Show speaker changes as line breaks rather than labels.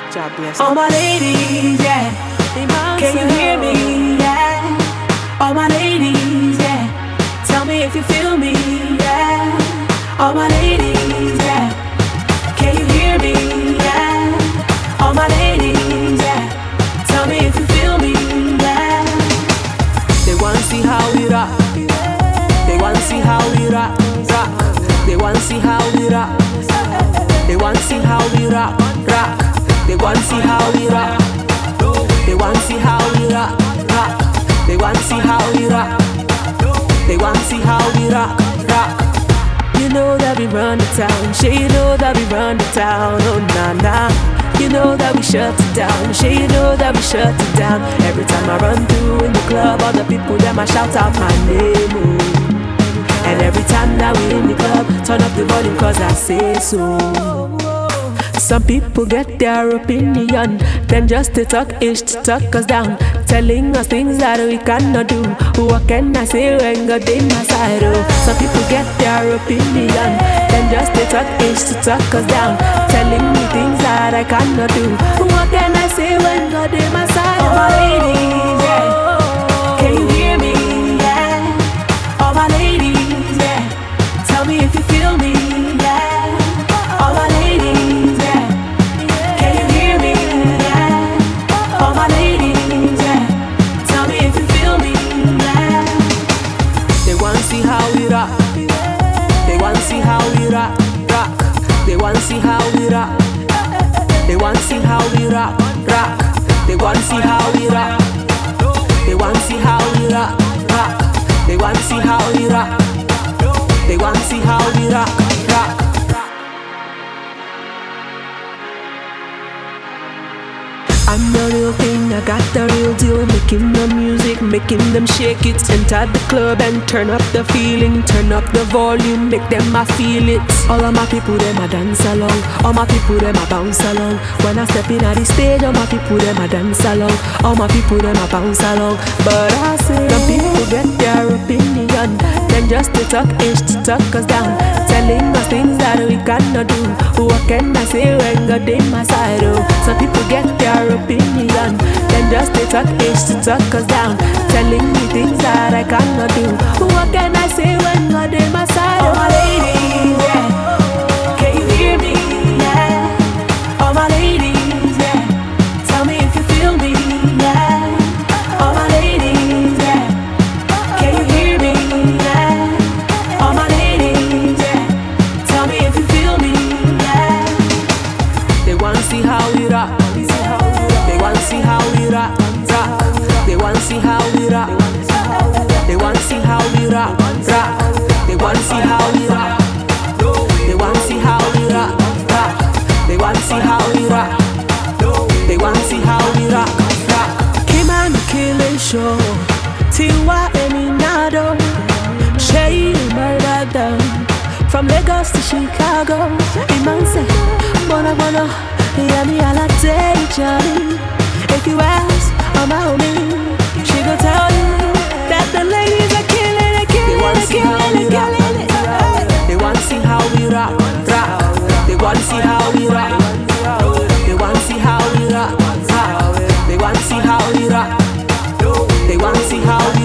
God bless.
All my ladies, yeah. Can you hear me? Yeah. All my ladies, yeah. Tell me if you feel me, yeah. All my ladies, yeah. Can you hear me? Yeah. All my ladies, yeah. Tell me if you feel me, yeah.
They wanna see how we rock. They wanna see how we rock, rock. They wanna see how we rock. They wanna see how we rock, rock. They wanna see how we rock. They wanna see how we rock, rock. They wanna see how we rock. They wanna see how we rock, rock. You know that we run the town, she you know that we run the town, oh nah nah. You know that we shut it down, she you know that we shut it down. Every time I run through in the club, all the people them I shout out my name, oh. And every time that we in the club, turn up the volume cause I say so. Some people get their opinion, then just to talk ish to talk us down, telling us things that we cannot do. What can I say when God in my side? Oh, some people get their opinion, then just to talk ish to talk us down, telling me things that I cannot do. What can I say when God in my side?
All my ladies, yeah. Can you hear me? Yeah. All my ladies, yeah. Tell me if you feel me, yeah. All my ladies, yeah. Can you hear me? Yeah. All my ladies, yeah. Tell me if you feel me, yeah.
They wanna see how we rock. They wanna see how we rock, rock. They wanna see how we rock. They wanna see how we rock, rock. They wanna see how we rock. They wanna see how we rock, rock. They wanna see how we rock. They wanna see how we rock, rock. I'm the real thing, I got the real deal. Making the music, making them shake it. Enter the club and turn up the feeling. Turn up the volume, make them I feel it. All of my people, them I dance along. All my people, them I bounce along. When I step in at the stage, all my people, them I dance along. All my people, them I bounce along. But I say, some people get their opinion, then just to talk ish to talk us down, telling us things that we cannot do. What can I say when God in my side? Oh, some people get their opinion, then just to talk ish to talk us down, telling me things that I cannot do. What can I say when God in my side?
All my ladies, yeah. Can you hear me? Yeah. All my ladies, yeah. Tell me if you feel me, yeah. All my ladies, yeah. Can you hear me? Yeah. All my ladies, yeah. Tell me if you feel me, yeah.
They wanna see how we rock. They wanna see how we rock, rock. They wanna see how we rock. They wanna see how we rock, rock. They wanna see how we rock. They wanna see how we rock, rock. They wanna see how we rock. They wanna see how we rock, rock. Kimani Killing Show, Tiwa Eminado, Shay Murder, from Lagos to Chicago. Imanse, Bona Bona, Yami Alate, Johnny. If you ask, I'm a homie. She gon' tell you that the ladies are killing it, killing it, killing it, killing it. They wanna see how we rock, rock. They wanna see how we rock. They wanna see how we rock, rock. They wanna see how we rock. They wanna see how